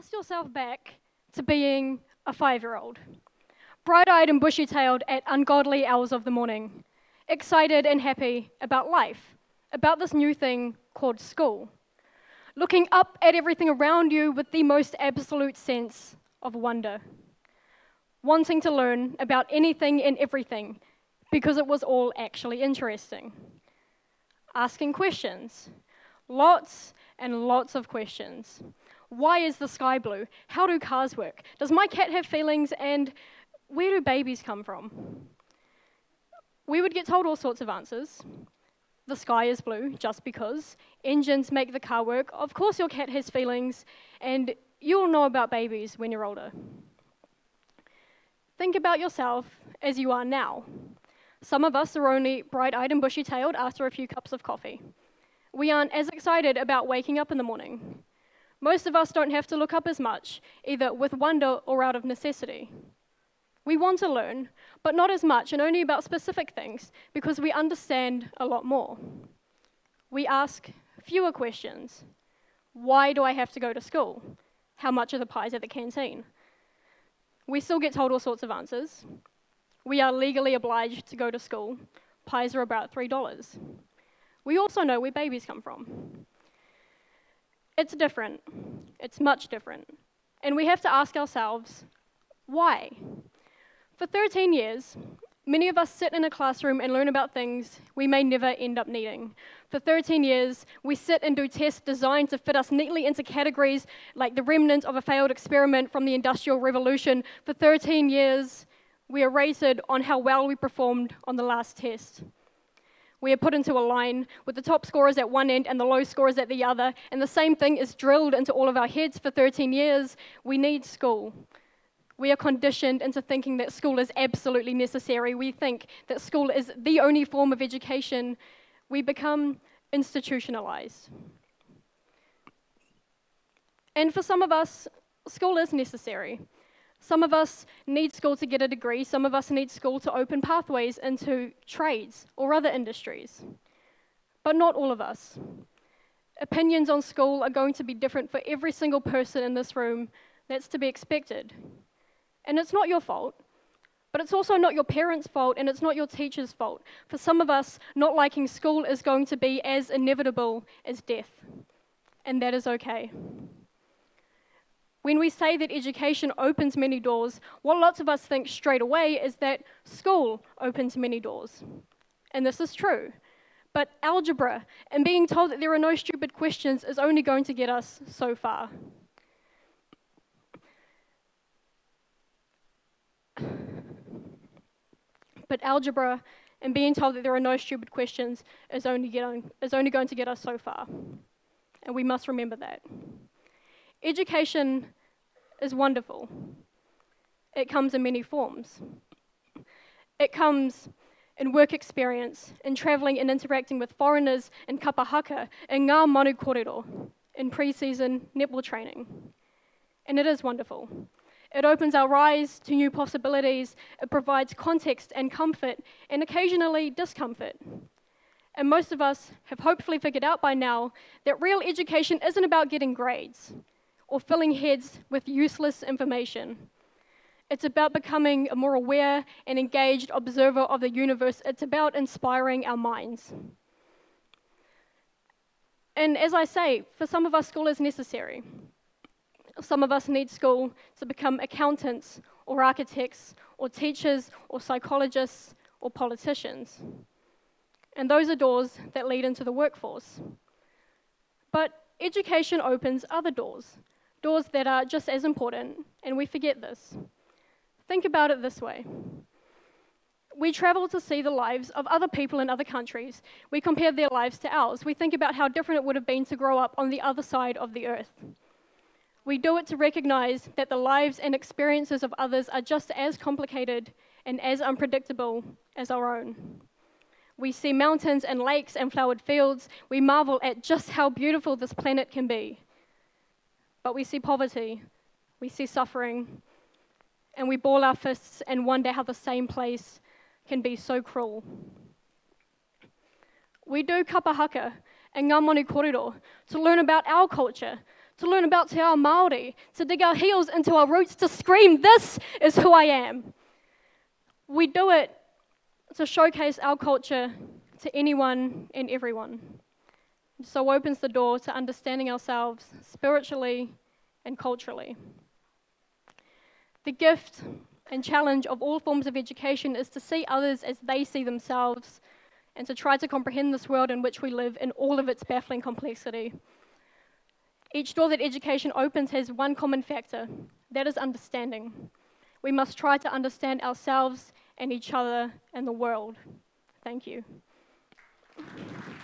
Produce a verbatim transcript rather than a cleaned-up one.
Cast yourself back to being a five-year-old, bright-eyed and bushy-tailed at ungodly hours of the morning, excited and happy about life, about this new thing called school, looking up at everything around you with the most absolute sense of wonder, wanting to learn about anything and everything because it was all actually interesting, asking questions, lots and lots of questions. Why is the sky blue? How do cars work? Does my cat have feelings? And where do babies come from? We would get told all sorts of answers. The sky is blue just because. Engines make the car work. Of course your cat has feelings. And you'll know about babies when you're older. Think about yourself as you are now. Some of us are only bright-eyed and bushy-tailed after a few cups of coffee. We aren't as excited about waking up in the morning. Most of us don't have to look up as much, either with wonder or out of necessity. We want to learn, but not as much and only about specific things because we understand a lot more. We ask fewer questions. Why do I have to go to school? How much are the pies at the canteen? We still get told all sorts of answers. We are legally obliged to go to school. Pies are about three dollars. We also know where babies come from. It's different. It's much different. And we have to ask ourselves, why? For thirteen years, many of us sit in a classroom and learn about things we may never end up needing. For thirteen years, we sit and do tests designed to fit us neatly into categories like the remnant of a failed experiment from the Industrial Revolution. For thirteen years, we are rated on how well we performed on the last test. We are put into a line with the top scorers at one end and the low scorers at the other, and the same thing is drilled into all of our heads for thirteen years. We need school. We are conditioned into thinking that school is absolutely necessary. We think that school is the only form of education. We become institutionalized. And for some of us, school is necessary. Some of us need school to get a degree. Some of us need school to open pathways into trades or other industries. But not all of us. Opinions on school are going to be different for every single person in this room. That's to be expected. And it's not your fault, but it's also not your parents' fault, and it's not your teacher's fault. For some of us, not liking school is going to be as inevitable as death, and that is okay. When we say that education opens many doors, what lots of us think straight away is that school opens many doors. And this is true. But algebra and being told that there are no stupid questions is only going to get us so far. But algebra and being told that there are no stupid questions is only, getting, is only going to get us so far. And we must remember that. Education is wonderful. It comes in many forms. It comes in work experience, in travelling and interacting with foreigners, in kapa haka, in ngā manu kōrero, in pre-season netball training. And it is wonderful. It opens our eyes to new possibilities. It provides context and comfort, and occasionally discomfort. And most of us have hopefully figured out by now that real education isn't about getting grades or filling heads with useless information. It's about becoming a more aware and engaged observer of the universe. It's about inspiring our minds. And as I say, for some of us, school is necessary. Some of us need school to become accountants or architects or teachers or psychologists or politicians. And those are doors that lead into the workforce. But education opens other doors. Doors that are just as important, and we forget this. Think about it this way. We travel to see the lives of other people in other countries. We compare their lives to ours. We think about how different it would have been to grow up on the other side of the earth. We do it to recognize that the lives and experiences of others are just as complicated and as unpredictable as our own. We see mountains and lakes and flowered fields. We marvel at just how beautiful this planet can be. But we see poverty, we see suffering, and we ball our fists and wonder how the same place can be so cruel. We do kapa haka and ngā manu kōrero to learn about our culture, to learn about Te Ao Māori, to dig our heels into our roots, to scream, this is who I am. We do it to showcase our culture to anyone and everyone. So opens the door to understanding ourselves spiritually and culturally. The gift and challenge of all forms of education is to see others as they see themselves and to try to comprehend this world in which we live in all of its baffling complexity. Each door that education opens has one common factor, that is understanding. We must try to understand ourselves and each other and the world. Thank you.